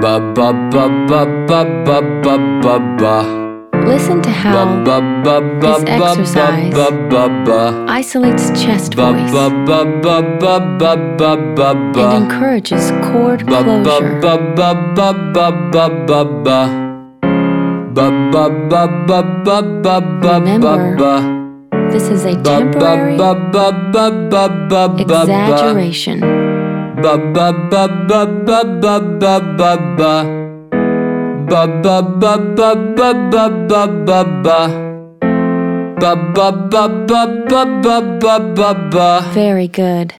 ba ba ba ba ba ba ba ba ba. Listen to how this exercise isolates chest voice and encourages chord closure. Remember, this is a temporary exaggeration. Very good.